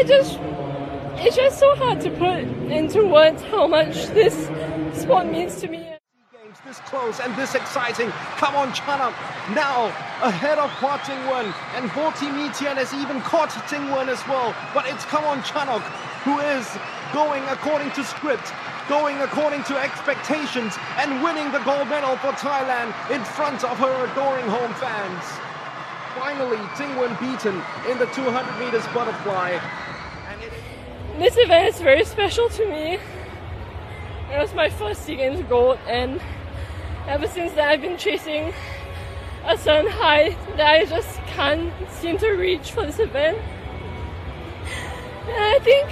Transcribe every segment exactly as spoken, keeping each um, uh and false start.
I just, it's just so hard to put into words how much this sport means to me. This close and this exciting. Come on, Chanak. Now ahead of Hua Tingwen, and Voti Mitian has even caught Tingwen as well. But it's Come on, Chanak who is going according to script, going according to expectations, and winning the gold medal for Thailand in front of her adoring home fans. Finally, Tingwen beaten in the two hundred meters butterfly. And it This event is very special to me. It was my first SEA Games gold, and ever since then I've been chasing a certain height that I just can't seem to reach for this event. And I think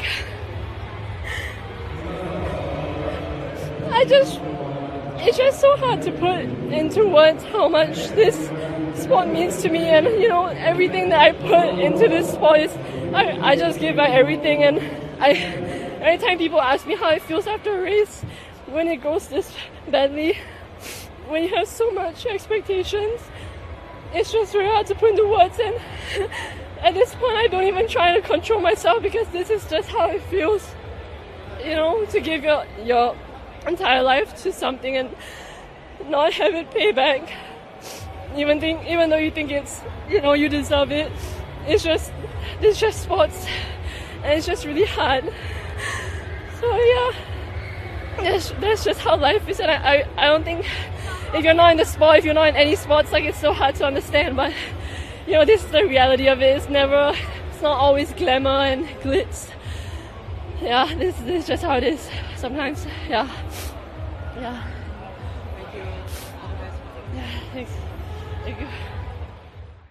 I just, it's just so hard to put into words how much this sport means to me, and you know, everything that I put into this sport is, I, I just give my everything. And I, every time people ask me how it feels after a race, when it goes this badly, when you have so much expectations, it's just very hard to put into words. And at this point I don't even try to control myself, because this is just how it feels, you know, to give your, your entire life to something and not have it pay back, even think, even though you think it's, you know, you deserve it. It's just, it's just sports, and it's just really hard. So yeah, that's, that's just how life is. And I, I, I don't think, if you're not in the sport, if you're not in any sports, like, it's so hard to understand. But you know, this is the reality of it. It's never, it's not always glamour and glitz. Yeah, this, this is just how it is sometimes. Yeah, yeah. Thank you. All the best. Yeah, thanks. Thank you.